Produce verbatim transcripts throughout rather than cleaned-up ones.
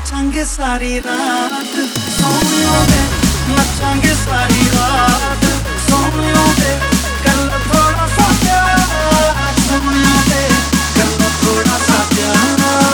नचांगे सारी रात सोनियों में, नचांगे सारी रात सोनियों में, कर लो थोड़ा सा प्यार सोनियों में, कर लो थोड़ा सा प्यार।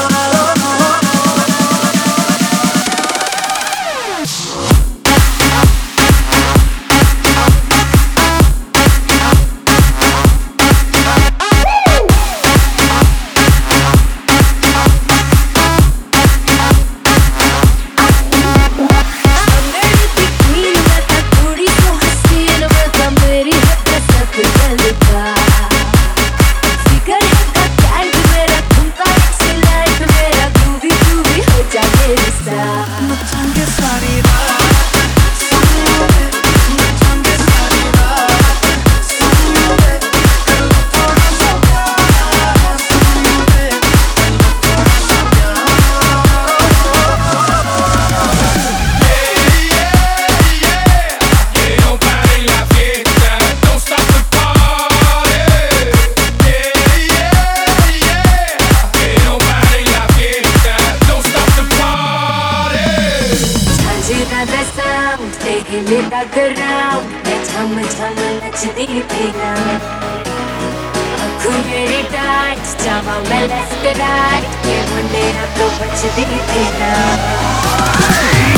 नचांगे सारी रात सोनियों में, नचांगे सारी रात सोनियों में, कर लो थोड़ा सा प्यार सोनियों में, कर लो थोड़ा सा प्यार। Yeah, yeah, yeah. Que no pare la fiesta, don't stop the party. Yeah, yeah, yeah. Que no pare la fiesta, don't stop the party. Change the sound, taking it background. Let's hum, hum, let's deep down. Kumeri tight, java me left and right. Give one day up to what you deep down.